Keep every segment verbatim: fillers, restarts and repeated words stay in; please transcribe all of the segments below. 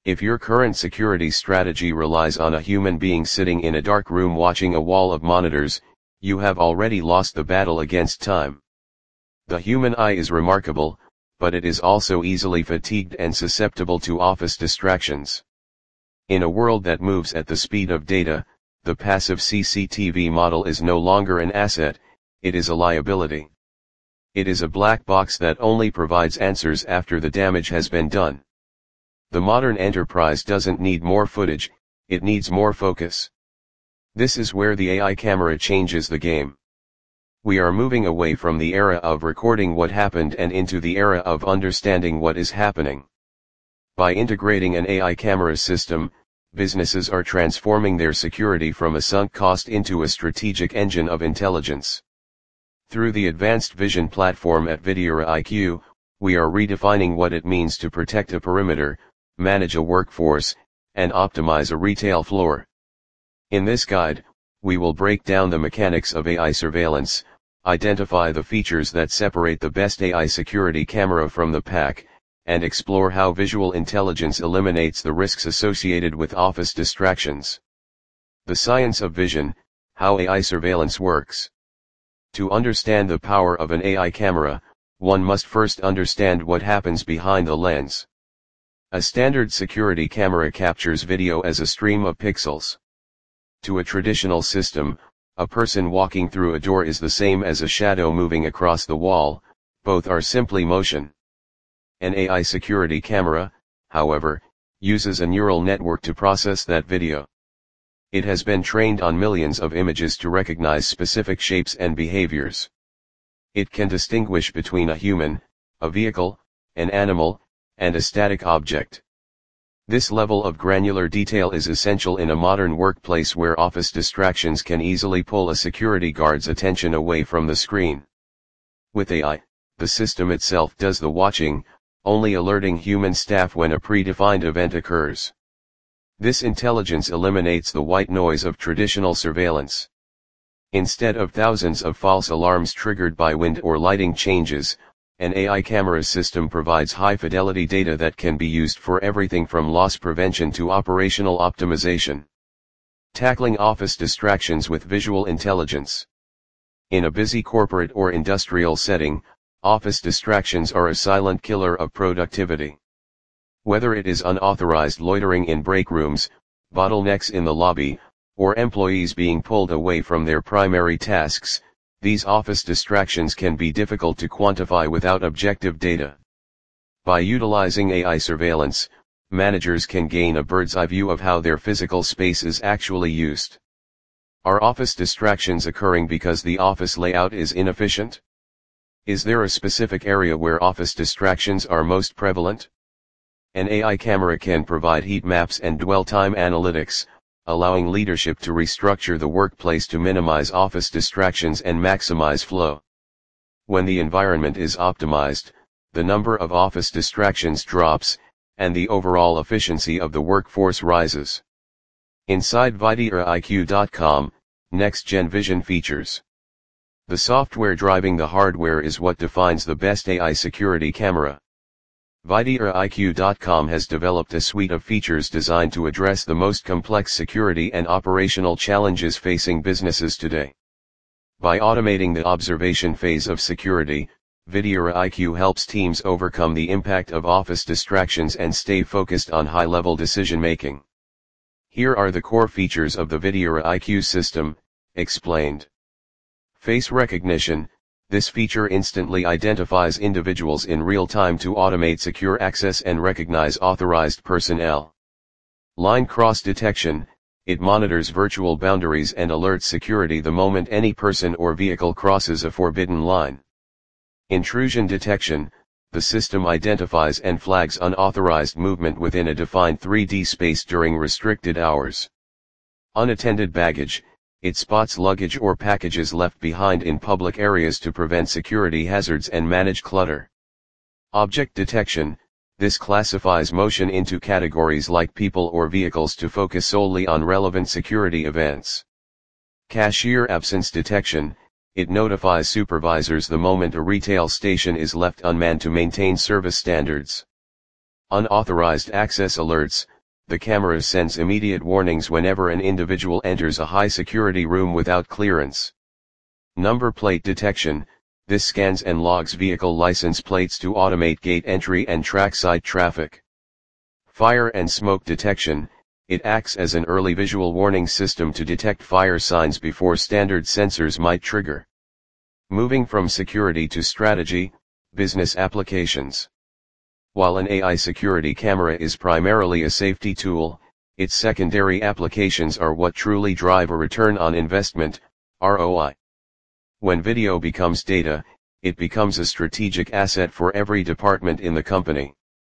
If your current security strategy relies on a human being sitting in a dark room watching a wall of monitors, you have already lost the battle against time. The human eye is remarkable, but it is also easily fatigued and susceptible to office distractions. In a world that moves at the speed of data, the passive C C T V model is no longer an asset, it is a liability. It is a black box that only provides answers after the damage has been done. The modern enterprise doesn't need more footage, it needs more focus. This is where the A I camera changes the game. We are moving away from the era of recording what happened and into the era of understanding what is happening. By integrating an A I camera system, businesses are transforming their security from a sunk cost into a strategic engine of intelligence. Through the advanced vision platform at Videura I Q, we are redefining what it means to protect a perimeter, manage a workforce, and optimize a retail floor. In this guide, we will break down the mechanics of A I surveillance, identify the features that separate the best A I security camera from the pack, and explore how visual intelligence eliminates the risks associated with office distractions. The science of vision, how A I surveillance works. To understand the power of an A I camera, one must first understand what happens behind the lens. A standard security camera captures video as a stream of pixels. To a traditional system, a person walking through a door is the same as a shadow moving across the wall, both are simply motion. An A I security camera, however, uses a neural network to process that video. It has been trained on millions of images to recognize specific shapes and behaviors. It can distinguish between a human, a vehicle, an animal, and a static object. This level of granular detail is essential in a modern workplace where office distractions can easily pull a security guard's attention away from the screen. With A I, the system itself does the watching, only alerting human staff when a predefined event occurs. This intelligence eliminates the white noise of traditional surveillance. Instead of thousands of false alarms triggered by wind or lighting changes, an A I camera system provides high-fidelity data that can be used for everything from loss prevention to operational optimization. Tackling office distractions with visual intelligence. In a busy corporate or industrial setting, office distractions are a silent killer of productivity. Whether it is unauthorized loitering in break rooms, bottlenecks in the lobby, or employees being pulled away from their primary tasks, these office distractions can be difficult to quantify without objective data. By utilizing A I surveillance, managers can gain a bird's-eye view of how their physical space is actually used. Are office distractions occurring because the office layout is inefficient? Is there a specific area where office distractions are most prevalent? An A I camera can provide heat maps and dwell time analytics, allowing leadership to restructure the workplace to minimize office distractions and maximize flow. When the environment is optimized, the number of office distractions drops, and the overall efficiency of the workforce rises. Inside Videura I Q dot com, Next-Gen Vision features. The software driving the hardware is what defines the best A I security camera. Videura I Q dot com has developed a suite of features designed to address the most complex security and operational challenges facing businesses today. By automating the observation phase of security, Videura I Q helps teams overcome the impact of office distractions and stay focused on high-level decision-making. Here are the core features of the Videura I Q system, explained. Face recognition. This feature instantly identifies individuals in real time to automate secure access and recognize authorized personnel. Line cross detection. It monitors virtual boundaries and alerts security the moment any person or vehicle crosses a forbidden line. Intrusion detection. The system identifies and flags unauthorized movement within a defined three D space during restricted hours. Unattended baggage. It spots luggage or packages left behind in public areas to prevent security hazards and manage clutter. Object detection. This classifies motion into categories like people or vehicles to focus solely on relevant security events. Cashier absence detection. It notifies supervisors the moment a retail station is left unmanned to maintain service standards. Unauthorized access alerts. The camera sends immediate warnings whenever an individual enters a high-security room without clearance. Number plate detection. This scans and logs vehicle license plates to automate gate entry and trackside traffic. Fire and smoke detection. It acts as an early visual warning system to detect fire signs before standard sensors might trigger. Moving from security to strategy, business applications. While an A I security camera is primarily a safety tool, its secondary applications are what truly drive a return on investment, R O I. When video becomes data, it becomes a strategic asset for every department in the company.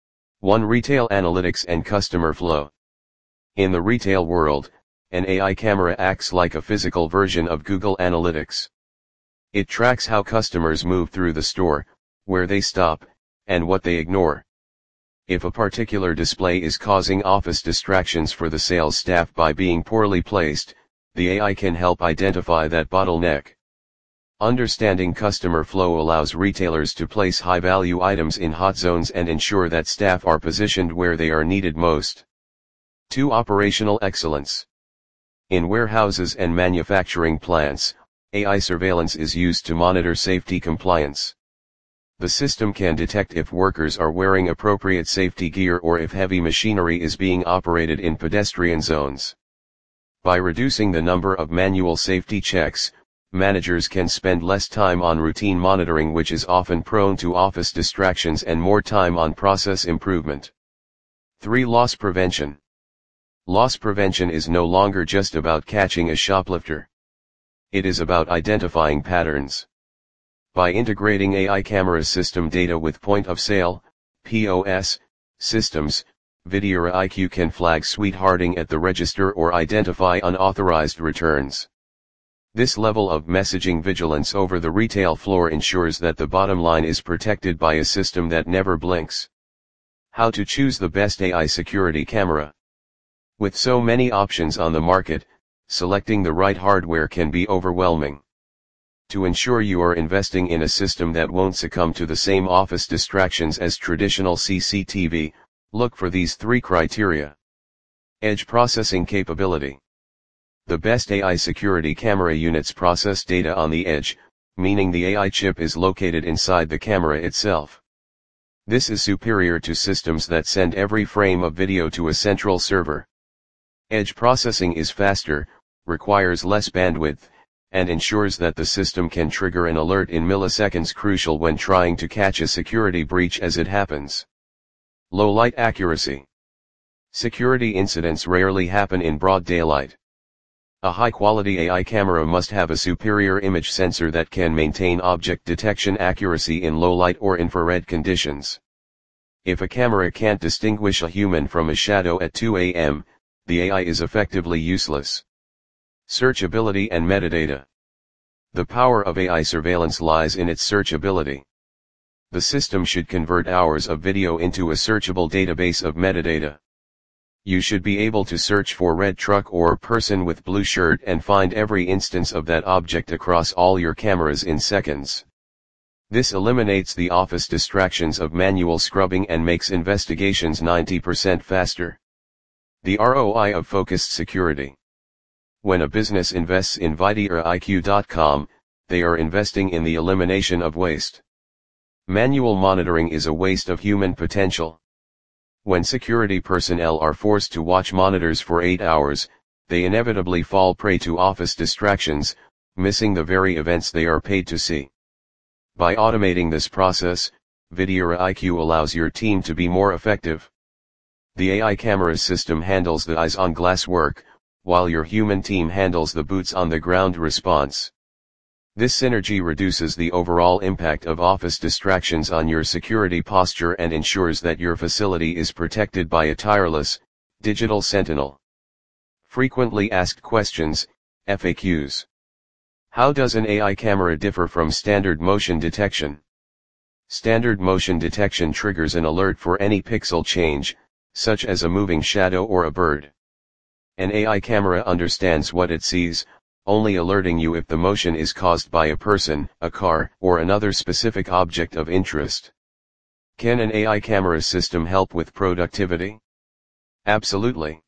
one Retail analytics and customer flow. In the retail world, an A I camera acts like a physical version of Google Analytics. It tracks how customers move through the store, where they stop, and what they ignore. If a particular display is causing office distractions for the sales staff by being poorly placed, the A I can help identify that bottleneck. Understanding customer flow allows retailers to place high-value items in hot zones and ensure that staff are positioned where they are needed most. two Operational excellence. In warehouses and manufacturing plants, A I surveillance is used to monitor safety compliance. The system can detect if workers are wearing appropriate safety gear or if heavy machinery is being operated in pedestrian zones. By reducing the number of manual safety checks, managers can spend less time on routine monitoring, which is often prone to office distractions, and more time on process improvement. three Loss prevention. Loss prevention is no longer just about catching a shoplifter. It is about identifying patterns. By integrating A I camera system data with point-of-sale, P O S, systems, VideoIQ can flag sweethearting at the register or identify unauthorized returns. This level of messaging vigilance over the retail floor ensures that the bottom line is protected by a system that never blinks. How to choose the best A I security camera. With so many options on the market, selecting the right hardware can be overwhelming. To ensure you are investing in a system that won't succumb to the same office distractions as traditional C C T V, look for these three criteria. Edge processing capability. The best A I security camera units process data on the edge, meaning the A I chip is located inside the camera itself. This is superior to systems that send every frame of video to a central server. Edge processing is faster, requires less bandwidth, and ensures that the system can trigger an alert in milliseconds, crucial when trying to catch a security breach as it happens. Low light accuracy. Security incidents rarely happen in broad daylight. A high-quality A I camera must have a superior image sensor that can maintain object detection accuracy in low light or infrared conditions. If a camera can't distinguish a human from a shadow at two A M, the A I is effectively useless. Searchability and metadata. The power of A I surveillance lies in its searchability. The system should convert hours of video into a searchable database of metadata. You should be able to search for red truck or person with blue shirt and find every instance of that object across all your cameras in seconds. This eliminates the office distractions of manual scrubbing and makes investigations ninety percent faster. The R O I of focused security. When a business invests in Videa I Q dot com, they are investing in the elimination of waste. Manual monitoring is a waste of human potential. When security personnel are forced to watch monitors for eight hours, they inevitably fall prey to office distractions, missing the very events they are paid to see. By automating this process, Videa I Q allows your team to be more effective. The A I camera system handles the eyes-on-glass work, while your human team handles the boots-on-the-ground response. This synergy reduces the overall impact of office distractions on your security posture and ensures that your facility is protected by a tireless, digital sentinel. Frequently asked questions, F A Qs. How does an A I camera differ from standard motion detection? Standard motion detection triggers an alert for any pixel change, such as a moving shadow or a bird. An A I camera understands what it sees, only alerting you if the motion is caused by a person, a car, or another specific object of interest. Can an A I camera system help with productivity? Absolutely.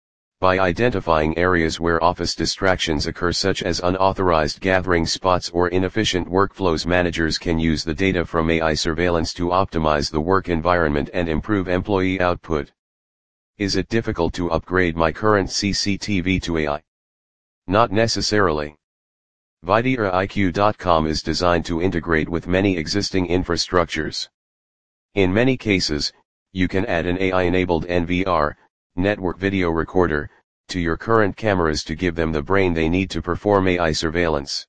By identifying areas where office distractions occur, such as unauthorized gathering spots or inefficient workflows, managers can use the data from A I surveillance to optimize the work environment and improve employee output. Is it difficult to upgrade my current C C T V to A I? Not necessarily. Videra I Q dot com is designed to integrate with many existing infrastructures. In many cases, you can add an A I-enabled N V R, network video recorder, to your current cameras to give them the brain they need to perform A I surveillance.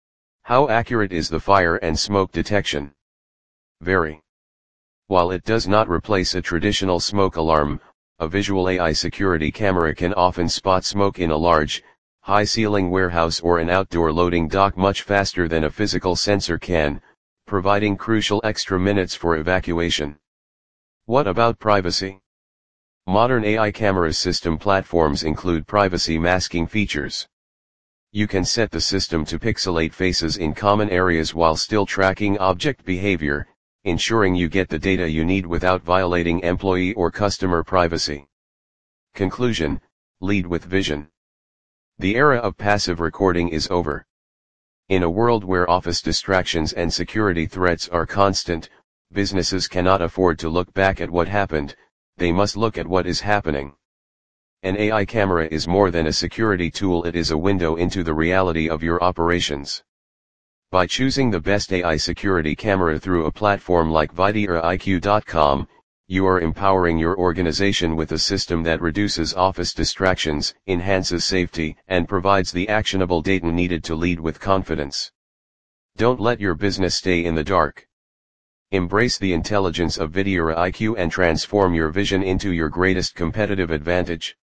How accurate is the fire and smoke detection? Very. While it does not replace a traditional smoke alarm, a visual A I security camera can often spot smoke in a large, high-ceiling warehouse or an outdoor loading dock much faster than a physical sensor can, providing crucial extra minutes for evacuation. What about privacy? Modern A I camera system platforms include privacy masking features. You can set the system to pixelate faces in common areas while still tracking object behavior, ensuring you get the data you need without violating employee or customer privacy. Conclusion: lead with vision. The era of passive recording is over. In a world where office distractions and security threats are constant, businesses cannot afford to look back at what happened, they must look at what is happening. An A I camera is more than a security tool, it is a window into the reality of your operations. By choosing the best A I security camera through a platform like Videra I Q dot com, you are empowering your organization with a system that reduces office distractions, enhances safety, and provides the actionable data needed to lead with confidence. Don't let your business stay in the dark. Embrace the intelligence of Videra I Q and transform your vision into your greatest competitive advantage.